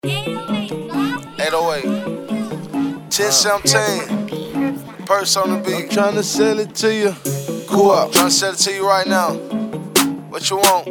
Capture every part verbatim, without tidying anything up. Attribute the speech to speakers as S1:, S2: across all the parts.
S1: eight oh eight, ten seventeen, purse on the beat.
S2: I'm tryna sell it to you.
S1: Cool up. Tryna sell it to you right now. What you want?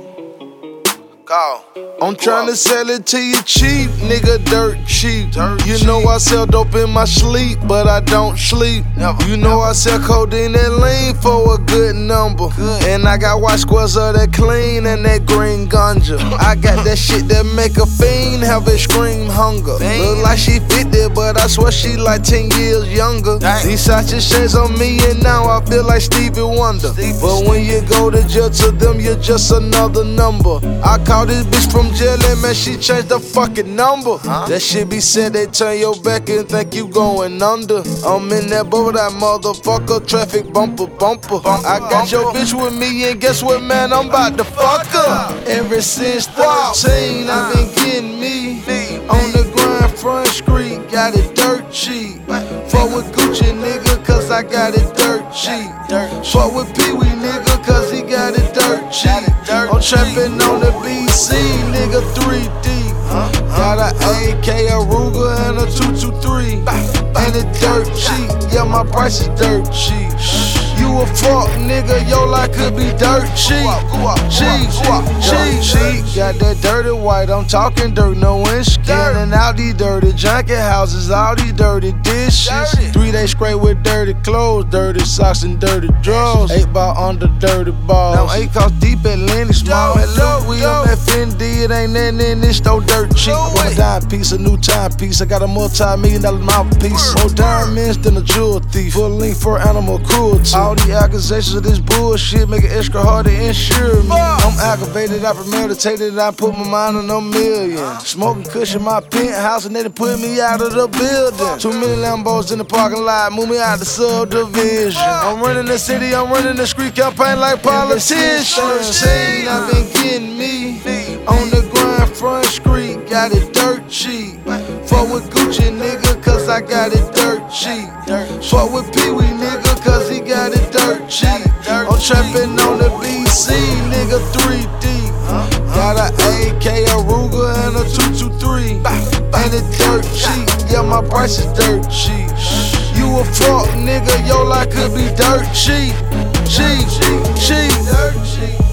S1: Call.
S2: I'm tryna sell it to you cheap, nigga, dirt cheap.
S1: Dirt
S2: you
S1: cheap.
S2: know I sell dope in my sleep, but I don't sleep.
S1: Never,
S2: you know
S1: never.
S2: I sell codeine and lean for a good number.
S1: Good.
S2: And I got white squares of that clean and that green ganja. I got that shit that make a fiend have a scream hunger.
S1: Fiend.
S2: Look like she fifty, but I swear she like ten years younger.
S1: Dang.
S2: These Sacha shades on me and now I feel like Stevie Wonder.
S1: Stevie,
S2: but when you go to jail, to them you're just another number. I call this bitch from jail and man, she changed the fucking number.
S1: Huh?
S2: That shit be said, they turn your back and think you going under. I'm in that boat, that motherfucker, traffic bumper, bumper.
S1: Bumper,
S2: I got
S1: bumper.
S2: your bitch with me, and guess what, man? I'm about to fuck her. Ever since thirteen, I've been getting me. On the grind, front street, got it dirt cheap. Fuck with Gucci, nigga, cause I got it dirt cheap. Fuck with Pee Wee, nigga, cause he got it dirt cheap. I'm trapping on the B C, nigga, three D. Got a A K, a Ruger, and a two two three. And it dirt cheap, yeah, my price is dirt cheap. You a fuck nigga, your life could be dirt cheap. Cheap, cheap, cheap. Got that dirty white, I'm talking dirt, no skin. And all these dirty junket houses, all these dirty dishes. Three days straight with dirty clothes, dirty socks and dirty drawers. Eight ball under dirty balls. Now eight cost deep Atlantic small. Man, look, we on that Fendi, it ain't nothing in this, no dirt cheap. I want a dime piece, a new timepiece. I got a multi-million dollar mouthpiece. More diamonds than a jewel thief. Full length for animal cruelty. All the accusations of this bullshit make it extra hard to insure me. I'm aggravated, I premeditated, I put my mind on a million. Smoking kush in my penthouse and they done put me out of the building. Too many Lambos in the parking lot, move me out the subdivision. I'm running the city, I'm running the street campaign like politicians. thirteen, I've been getting me. On the grind, front street, got it dirt cheap. Fuck with Gucci, nigga, cause I got it dirt cheap. Fuck with Pee Wee, nigga, cause he got it dirt cheap. I'm trapping on the B C, nigga, three D. Got a A K, a Ruger, and a two two three. And it dirt cheap, yeah, my price is dirt cheap. You a fuck nigga, your life could be dirt cheap. Cheap, cheap, cheap, dirt cheap.